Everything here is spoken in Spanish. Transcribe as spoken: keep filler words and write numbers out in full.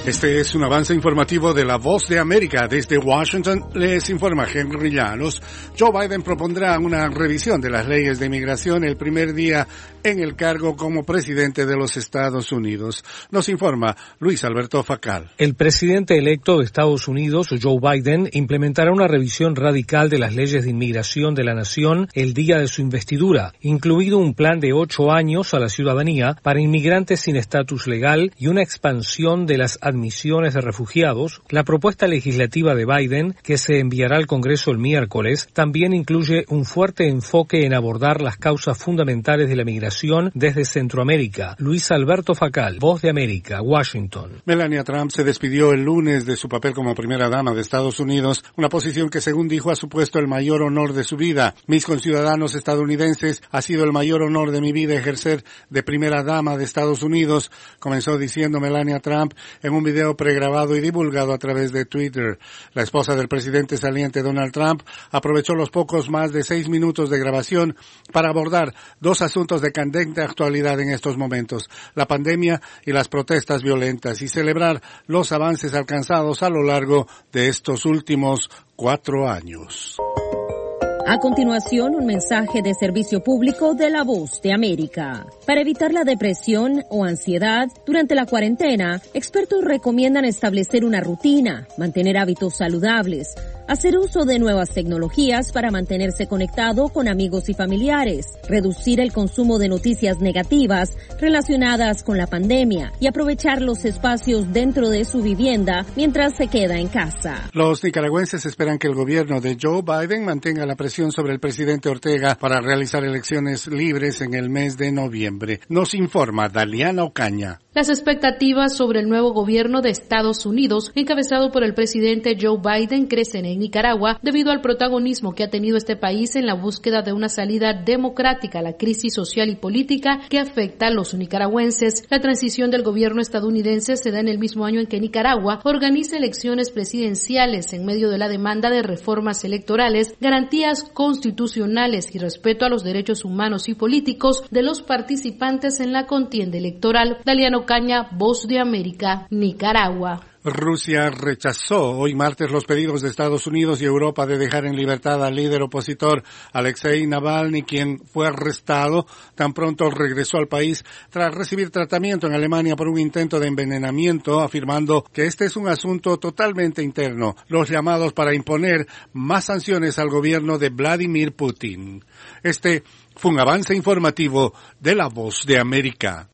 Este es un avance informativo de La Voz de América. Desde Washington les informa Henry Llanos. Joe Biden propondrá una revisión de las leyes de inmigración el primer día en el cargo como presidente de los Estados Unidos. Nos informa Luis Alberto Facal. El presidente electo de Estados Unidos, Joe Biden, implementará una revisión radical de las leyes de inmigración de la nación el día de su investidura, incluido un plan de ocho años a la ciudadanía para inmigrantes sin estatus legal y una expansión de las admisiones de refugiados. La propuesta legislativa de Biden, que se enviará al Congreso el miércoles, también incluye un fuerte enfoque en abordar las causas fundamentales de la migración desde Centroamérica. Luis Alberto Facal, Voz de América, Washington. Melania Trump se despidió el lunes de su papel como primera dama de Estados Unidos, una posición que, según dijo, ha supuesto el mayor honor de su vida. Mis conciudadanos estadounidenses, ha sido el mayor honor de mi vida ejercer de primera dama de Estados Unidos, comenzó diciendo Melania Trump en un video pregrabado y divulgado a través de Twitter. La esposa del presidente saliente Donald Trump aprovechó los pocos más de seis minutos de grabación para abordar dos asuntos de candente actualidad en estos momentos: la pandemia y las protestas violentas, y celebrar los avances alcanzados a lo largo de estos últimos cuatro años. A continuación, un mensaje de servicio público de La Voz de América. Para evitar la depresión o ansiedad durante la cuarentena, expertos recomiendan establecer una rutina, mantener hábitos saludables, hacer uso de nuevas tecnologías para mantenerse conectado con amigos y familiares, reducir el consumo de noticias negativas relacionadas con la pandemia y aprovechar los espacios dentro de su vivienda mientras se queda en casa. Los nicaragüenses esperan que el gobierno de Joe Biden mantenga la presión sobre el presidente Ortega para realizar elecciones libres en el mes de noviembre. Nos informa Daliana Ocaña. Las expectativas sobre el nuevo gobierno de Estados Unidos, encabezado por el presidente Joe Biden, crecen en Nicaragua debido al protagonismo que ha tenido este país en la búsqueda de una salida democrática a la crisis social y política que afecta a los nicaragüenses. La transición del gobierno estadounidense se da en el mismo año en que Nicaragua organiza elecciones presidenciales en medio de la demanda de reformas electorales, garantías constitucionales y respeto a los derechos humanos y políticos de los participantes en la contienda electoral. Daliano Caña, Voz de América, Nicaragua. Rusia rechazó hoy martes los pedidos de Estados Unidos y Europa de dejar en libertad al líder opositor Alexei Navalny, quien fue arrestado tan pronto regresó al país tras recibir tratamiento en Alemania por un intento de envenenamiento, afirmando que este es un asunto totalmente interno. Los llamados para imponer más sanciones al gobierno de Vladimir Putin. Este fue un avance informativo de La Voz de América.